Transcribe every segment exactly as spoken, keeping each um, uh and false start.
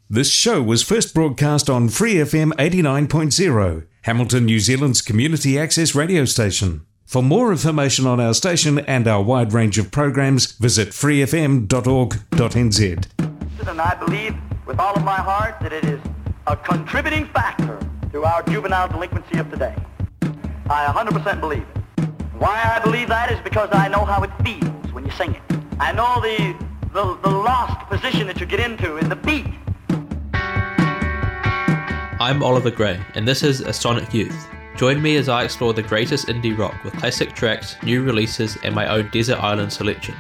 This show was first broadcast on Free F M eighty-nine point zero, Hamilton, New Zealand's community access radio station. For more information on our station and our wide range of programs, visit free f m dot org dot n z. And I believe with all of my heart that it is a contributing factor to our juvenile delinquency of today. I one hundred percent believe it. Why I believe that is because I know how it feels when you sing it. I know the, the, the lost position that you get into in the beat. I'm Oliver Gray, and this is A Sonic Youth. Join me as I explore the greatest indie rock with classic tracks, new releases, and my own desert island selection.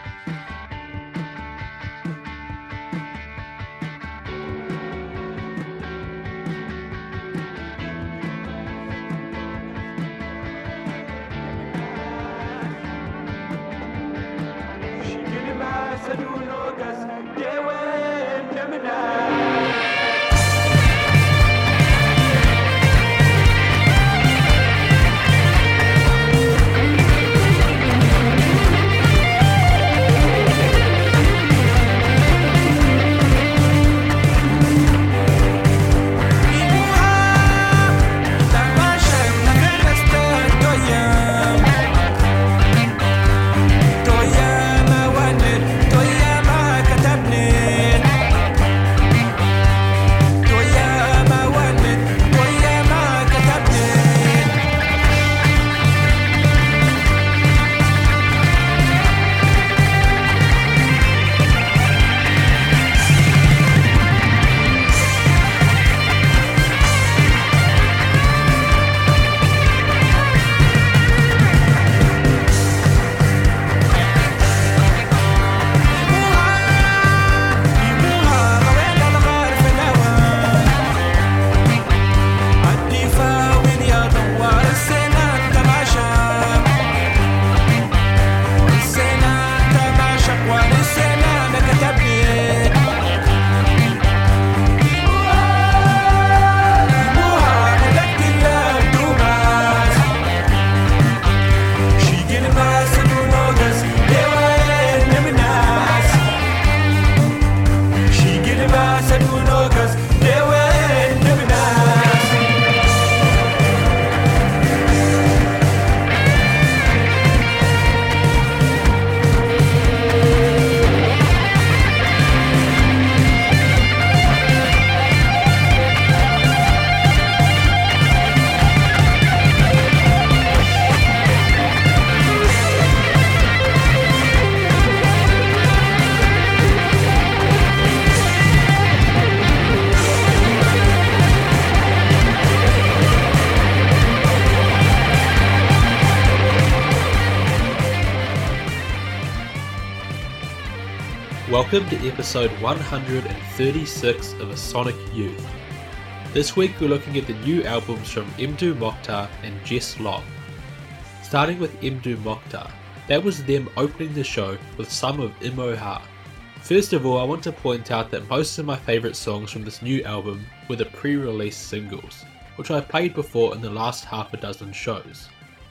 Welcome to episode one hundred thirty-six of A Sonic Youth. This week we're looking at the new albums from Mdou Moctar and Jess Long. Starting with Mdou Moctar, that was them opening the show with some of Imoha. First of all, I want to point out that most of my favourite songs from this new album were the pre-release singles, which I've played before in the last half a dozen shows.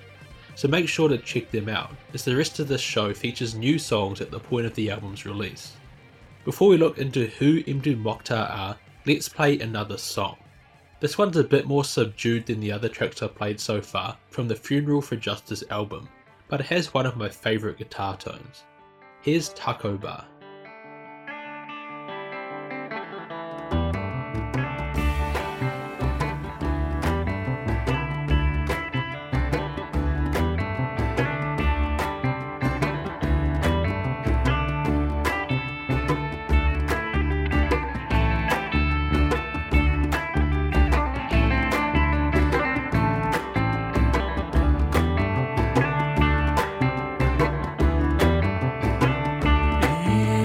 So make sure to check them out, as the rest of this show features new songs at the point of the album's release. Before we look into who Mdou Moctar are, let's play another song. This one's a bit more subdued than the other tracks I've played so far from the Funeral for Justice album, but it has one of my favourite guitar tones. Here's Taco Bar. Yeah.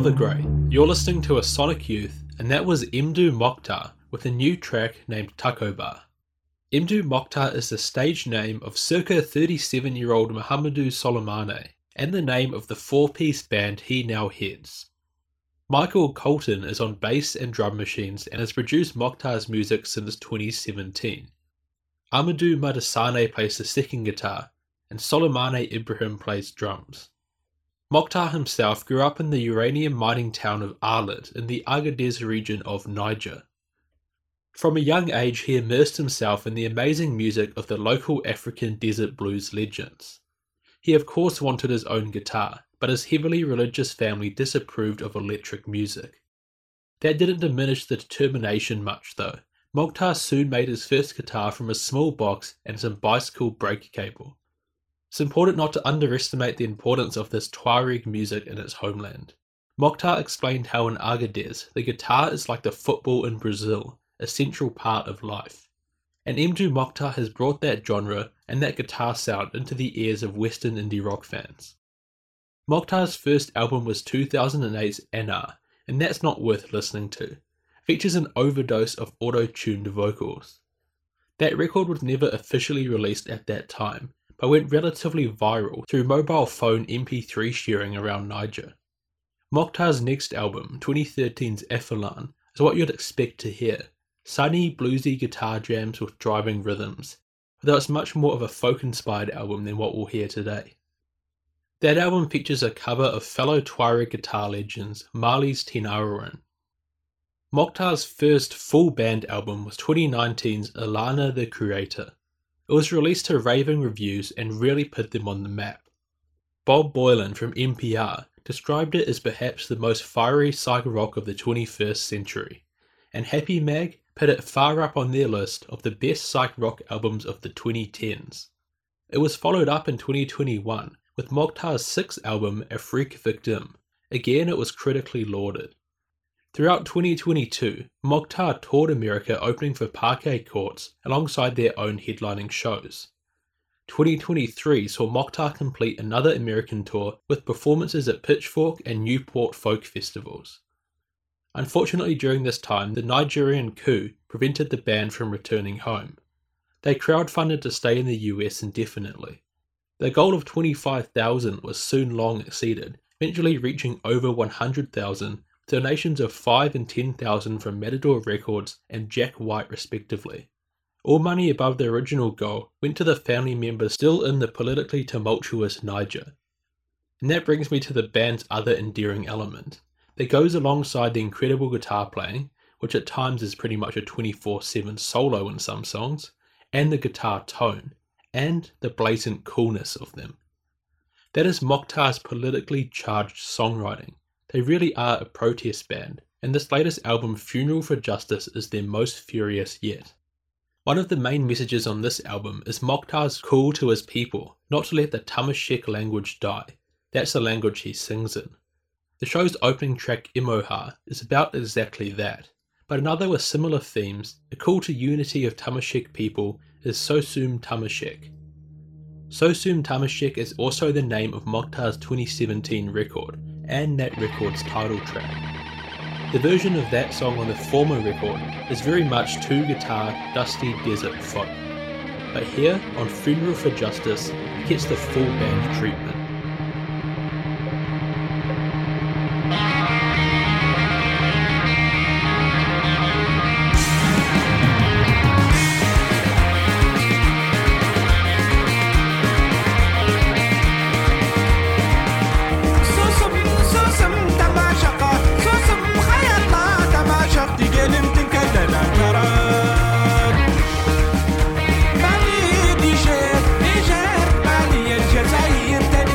Oliver Gray. You're listening to A Sonic Youth, and that was Mdou Moctar with a new track named Takoba. Mdou Moctar is the stage name of circa thirty-seven-year-old Mahamadou Solomane, and the name of the four-piece band he now heads. Michael Colton is on bass and drum machines and has produced Moctar's music since twenty seventeen. Amadou Madasane plays the second guitar, and Solomane Ibrahim plays drums. Moctar himself grew up in the uranium mining town of Arlit in the Agadez region of Niger. From a young age he immersed himself in the amazing music of the local African desert blues legends. He of course wanted his own guitar, but his heavily religious family disapproved of electric music. That didn't diminish the determination much though. Moctar soon made his first guitar from a small box and some bicycle brake cable. It's important not to underestimate the importance of this Tuareg music in its homeland. Moctar explained how in Agadez, the guitar is like the football in Brazil, a central part of life. And Mdou Moctar has brought that genre and that guitar sound into the ears of Western indie rock fans. Mokhtar's first album was two thousand eight's Anar, and that's not worth listening to. Features an overdose of auto-tuned vocals. That record was never officially released at that time, but went relatively viral through mobile phone M P three sharing around Niger. Mokhtar's next album, twenty thirteen's Efelan, is what you'd expect to hear. Sunny, bluesy guitar jams with driving rhythms, though it's much more of a folk-inspired album than what we'll hear today. That album features a cover of fellow Tuareg guitar legends Mali's Tenarouan. Mokhtar's first full band album was twenty nineteen's Ilana the Creator. It was released to raving reviews and really put them on the map. Bob Boylan from N P R described it as perhaps the most fiery psych rock of the twenty-first century, and Happy Mag put it far up on their list of the best psych rock albums of the twenty tens. It was followed up in twenty twenty-one with Mokhtar's sixth album Afrique Victim. Again it was critically lauded. Throughout twenty twenty-two, Mokhtar toured America opening for Parquet Courts alongside their own headlining shows. twenty twenty-three saw Mokhtar complete another American tour with performances at Pitchfork and Newport folk festivals. Unfortunately during this time, the Nigerian coup prevented the band from returning home. They crowdfunded to stay in the U S indefinitely. Their goal of twenty-five thousand was soon long exceeded, eventually reaching over one hundred thousand, donations of five and ten thousand from Matador Records and Jack White respectively. All money above the original goal went to the family members still in the politically tumultuous Niger. And that brings me to the band's other endearing element, that goes alongside the incredible guitar playing, which at times is pretty much a twenty-four seven solo in some songs, and the guitar tone, and the blatant coolness of them. That is Mokhtar's politically charged songwriting. They really are a protest band, and this latest album Funeral for Justice is their most furious yet. One of the main messages on this album is Mokhtar's call to his people not to let the Tamashek language die. That's the language he sings in. The show's opening track Imoha is about exactly that, but another with similar themes, a call to unity of Tamashek people, is Sosum Tamashek. Sosum Tamashek is also the name of Mokhtar's twenty seventeen record, and that record's title track. The version of that song on the former record is very much two-guitar, dusty desert folk, but here, on Funeral for Justice, it gets the full band treatment. Niger, Niger, Mali, Aljazair,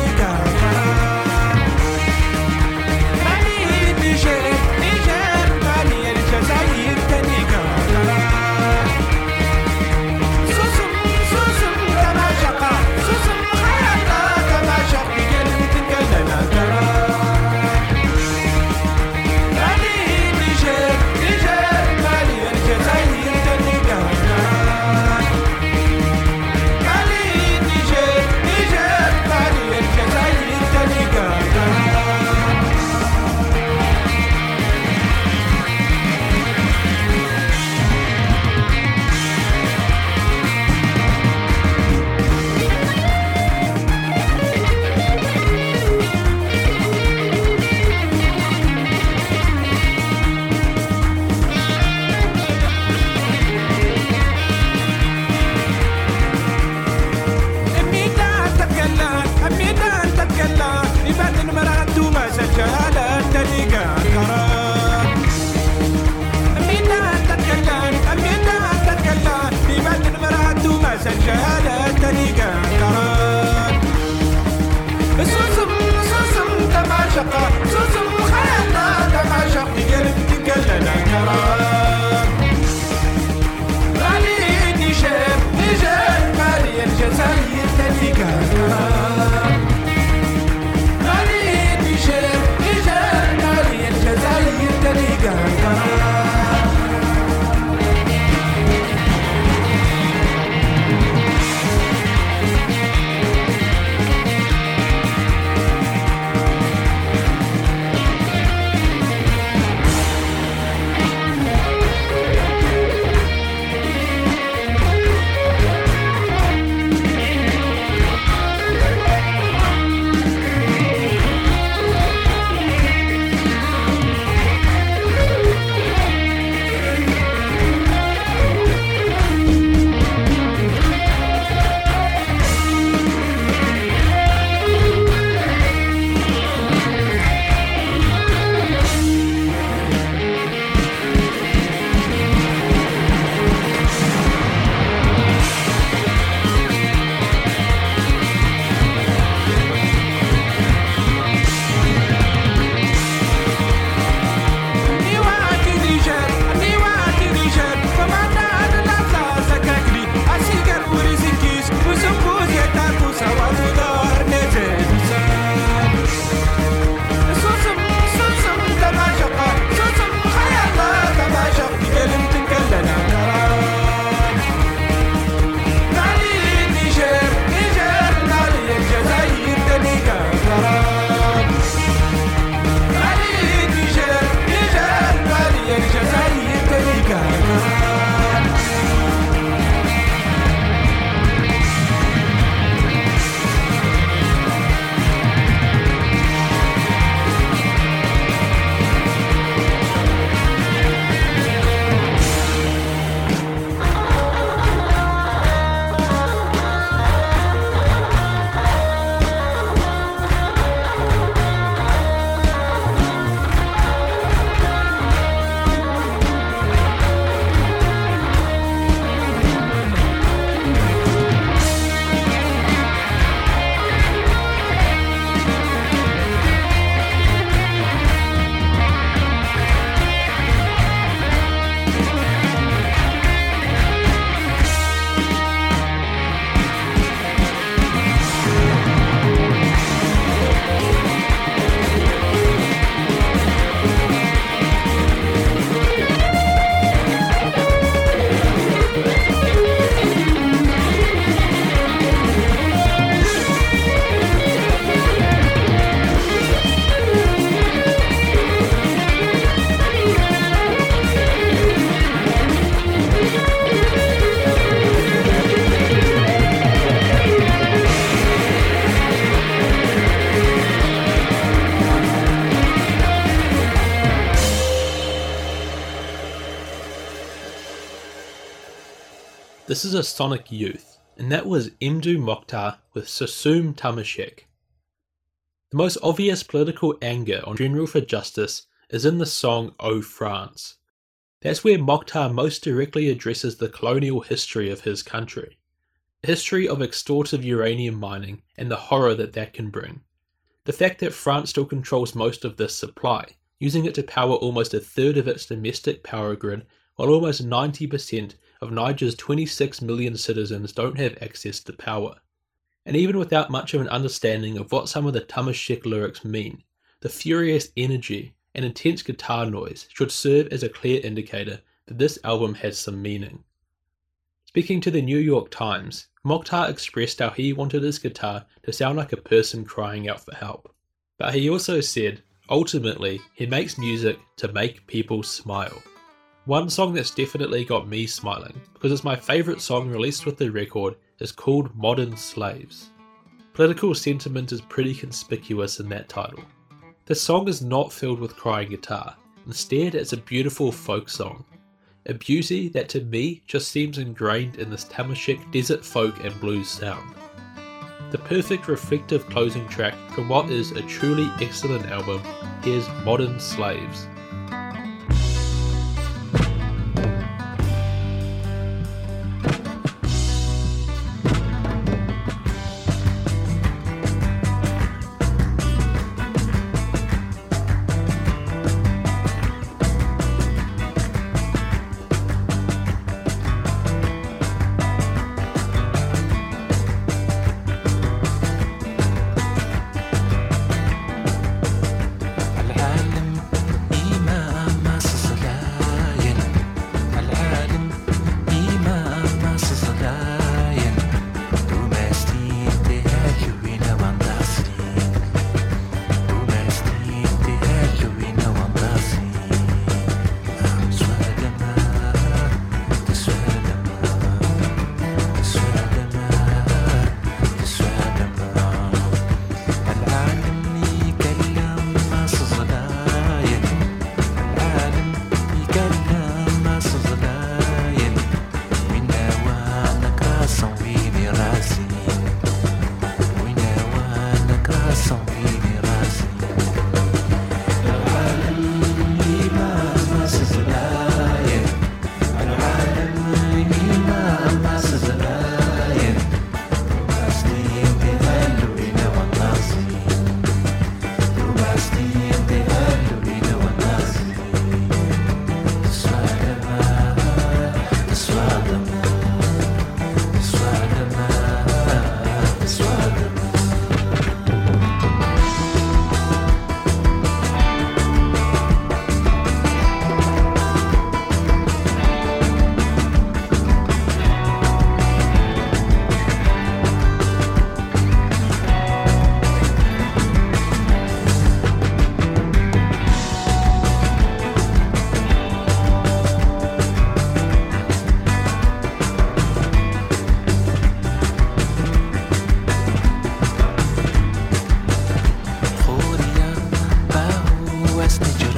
This is a Sonic Youth, and that was Mdou Moctar with Susume Tamashek. The most obvious political anger on General for Justice is in the song O France. That's where Moctar most directly addresses the colonial history of his country, a history of extortive uranium mining and the horror that that can bring. The fact that France still controls most of this supply, using it to power almost a third of its domestic power grid, while almost ninety percent of Niger's twenty-six million citizens don't have access to power. And even without much of an understanding of what some of the Tamashek lyrics mean, the furious energy and intense guitar noise should serve as a clear indicator that this album has some meaning. Speaking to the New York Times, Moctar expressed how he wanted his guitar to sound like a person crying out for help. But he also said, ultimately, he makes music to make people smile. One song that's definitely got me smiling, because it's my favourite song released with the record, is called Modern Slaves. Political sentiment is pretty conspicuous in that title. The song is not filled with crying guitar, instead it's a beautiful folk song. A beauty that to me just seems ingrained in this Tamashek desert folk and blues sound. The perfect reflective closing track from what is a truly excellent album, here's Modern Slaves.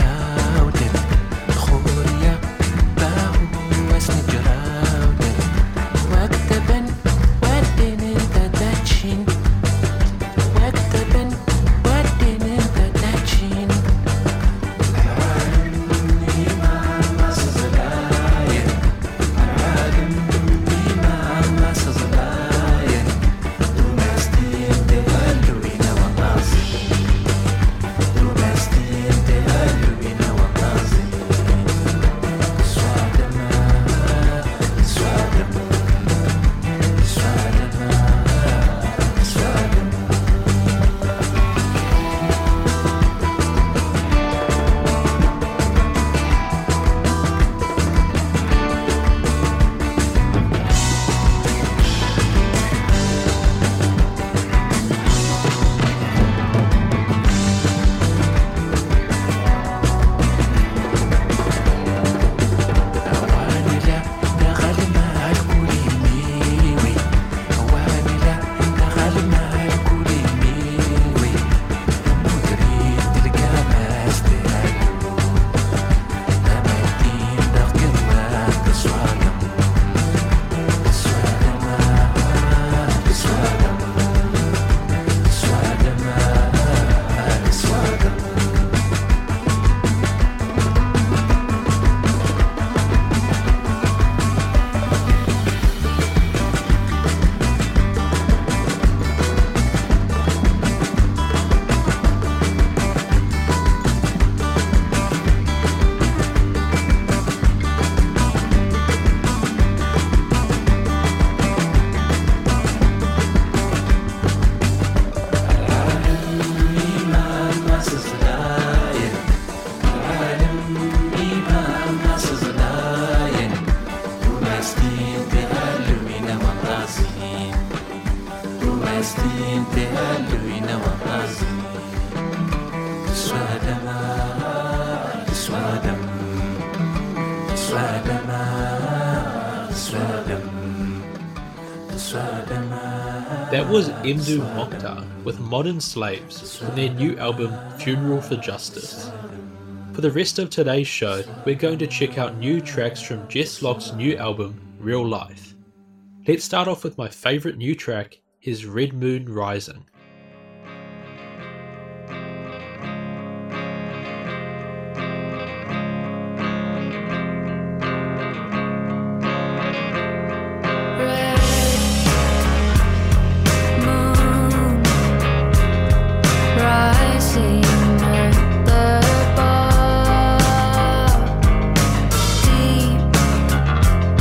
That was Mdou Moctar with Modern Slaves from their new album Funeral for Justice. For the rest of today's show, we're going to check out new tracks from Jess Lock's new album Real Life. Let's start off with my favourite new track, his Red Moon Rising.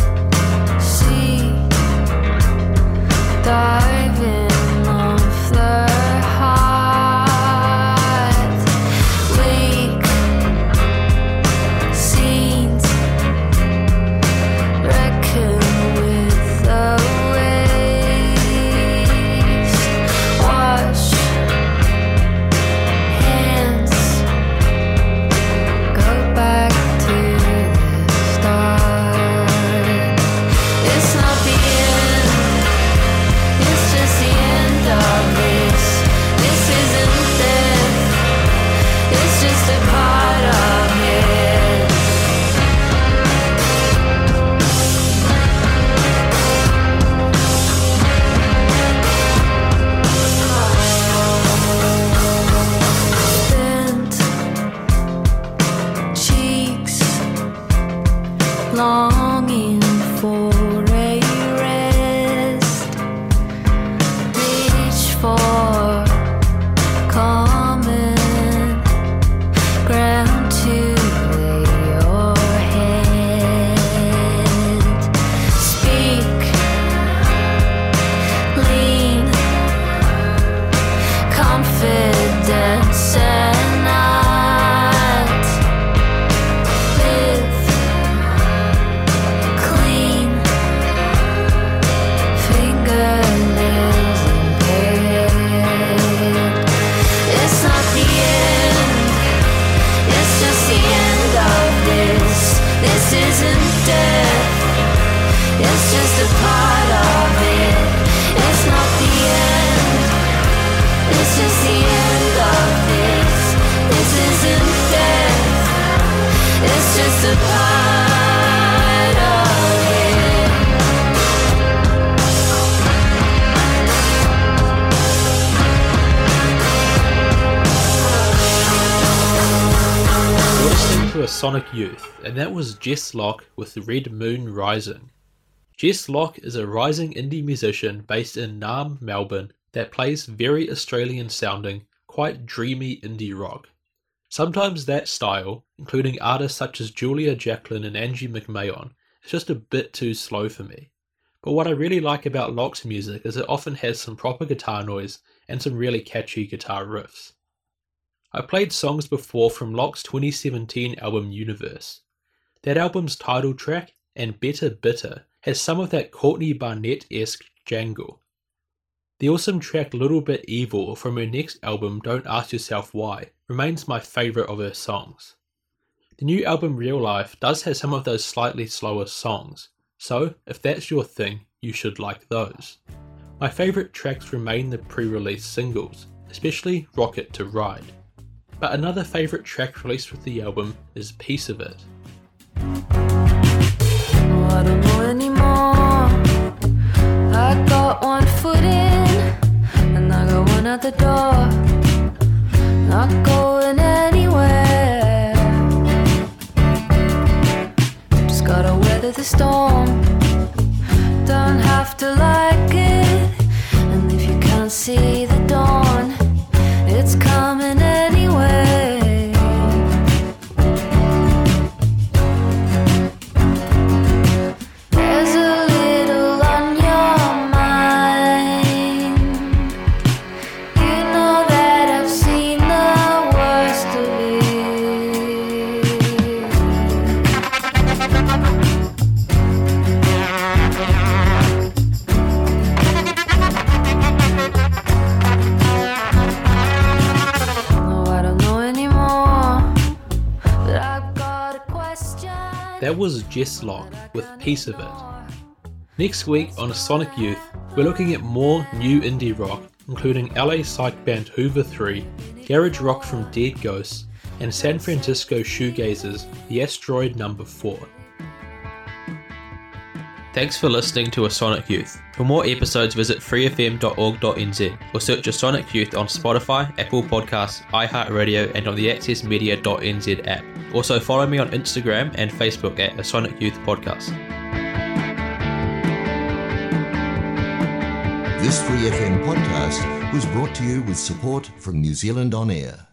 Diving off the To a Sonic Youth, and that was Jess Locke with Red Moon Rising. Jess Locke is a rising indie musician based in Naarm, Melbourne, that plays very Australian sounding, quite dreamy indie rock. Sometimes that style, including artists such as Julia Jacklin and Angie McMahon, is just a bit too slow for me. But what I really like about Locke's music is it often has some proper guitar noise and some really catchy guitar riffs. I played songs before from Locke's twenty seventeen album Universe. That album's title track, and Better Bitter, has some of that Courtney Barnett-esque jangle. The awesome track Little Bit Evil from her next album Don't Ask Yourself Why remains my favourite of her songs. The new album Real Life does have some of those slightly slower songs, so if that's your thing, you should like those. My favourite tracks remain the pre-release singles, especially Rocket to Ride. But another favourite track released with the album is Piece of It. Oh, I don't know anymore. I got one foot in, and I got one at the door. Not going anywhere. Just gotta weather the storm. Don't have to like it, and if you can't see the dawn, it's coming anyway. There's a little on your mind. You know that I've seen the worst of That was Jess Locke with Piece of It. Next week on Sonic Youth, we're looking at more new indie rock, including L A psych band Hoover three, garage rock from Dead Ghosts, and San Francisco shoegazers The Asteroid Number four. Thanks for listening to A Sonic Youth. For more episodes, visit free f m dot org dot n z or search A Sonic Youth on Spotify, Apple Podcasts, iHeartRadio, and on the access media dot n z app. Also follow me on Instagram and Facebook at A Sonic Youth Podcast. This Free F M podcast was brought to you with support from New Zealand On Air.